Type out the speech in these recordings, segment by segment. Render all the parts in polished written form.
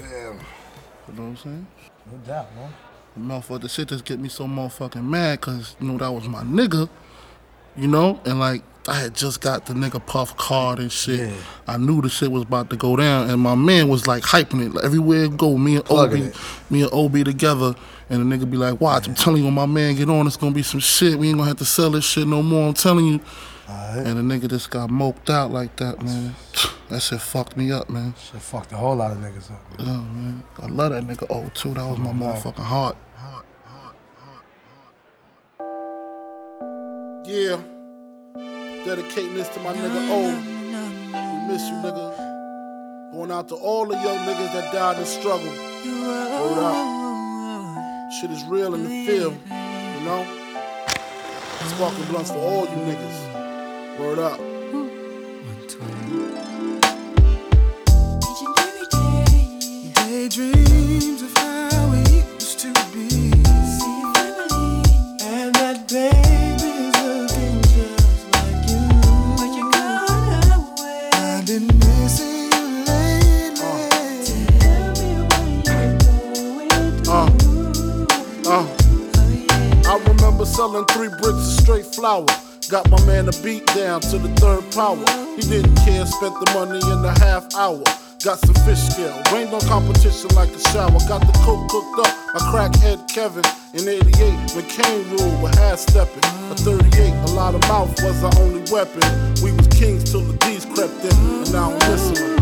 Damn. You know what I'm saying? No doubt, man. The motherfucker, the shit just get me so motherfucking mad, cause you know that was my nigga, you know, and like I had just got the nigga Puff card and shit. Yeah. I knew the shit was about to go down, and my man was like hyping it. Like, everywhere it go, me and OB together, and the nigga be like, "Watch, I'm telling you, when my man get on, it's gonna be some shit. We ain't gonna have to sell this shit no more. I'm telling you." Right. And the nigga just got moped out like that, man. That shit fucked me up, man. Shit fucked a whole lot of niggas up, man. Yeah, man. I love that nigga O too. That was my motherfucking heart. Yeah. Dedicating this to my nigga O. We miss you, nigga. Going out to all the young niggas that died in struggle. Hold up. Shit is real in the field, you know? Sparking blunts for all you niggas. Word up. Daydreams of how we used to be. And that baby's looking just like you. But you're gone away. I've been missing you lately. Tell me what you're going through. I remember selling 3 bricks of straight flour. Got my man a beat down to the 3rd power. He didn't care, spent the money in a half hour. Got some fish scale, rained on competition like a shower. Got the coke cooked up, I crackhead Kevin. In 88, McCain ruled with half stepping. A 38, a lot of mouth was our only weapon. We was kings till the D's crept in, and now I'm listening.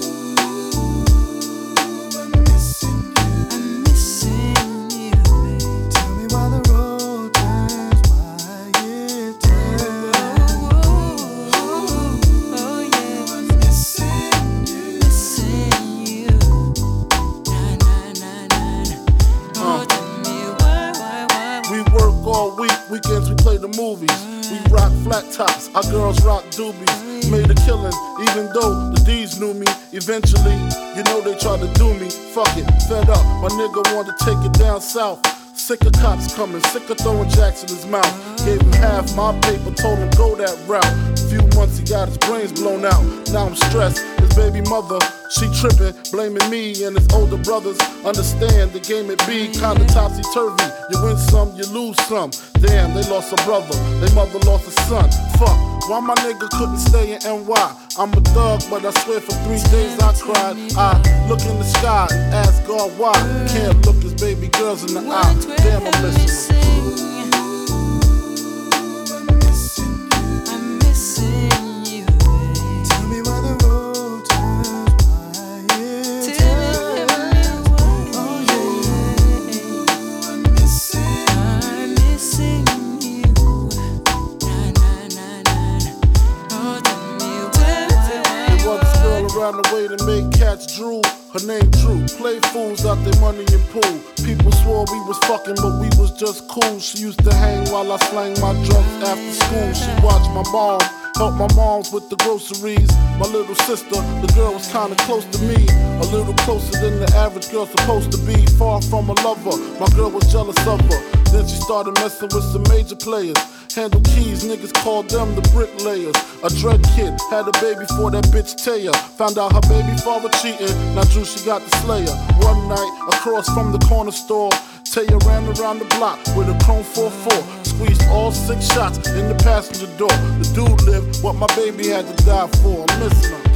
Weekends we play the movies. We rock flat tops, our girls rock doobies. Made a killing, even though the D's knew me. Eventually, you know they tried to do me. Fuck it, fed up, my nigga wanted to take it down south. Sick of cops coming, sick of throwing jacks in his mouth. Gave him half my paper, told him go that route. Few months he got his brains blown out. Now I'm stressed, his baby mother, she tripping, blaming me and his older brothers. Understand the game it be kinda topsy-turvy. You win some, you lose some. Damn, they lost a brother, their mother lost a son. Fuck, why my nigga couldn't stay in NY? I'm a thug, but I swear for 3 days I cried. I look in the sky and ask God why. Can't look his baby girls in the eye. Damn, I'm missing them. Around the way to make cats drool. Her name Drew. Play fools out their money in pool. People swore we was fucking, but we was just cool. She used to hang while I slang my drugs after school. She watched my mom, helped my moms with the groceries. My little sister, the girl was kinda close to me. A little closer than the average girl supposed to be. Far from a lover, my girl was jealous of her. Then she started messing with some major players. Handle keys, niggas called them the bricklayers. A dread kid had a baby for that bitch Taya. Found out her baby father cheating, now Drew she got the slayer. One night, across from the corner store, Taya ran around the block with a chrome 4-4. Squeezed all 6 shots in the passenger door. The dude lived what my baby had to die for. I'm missing him.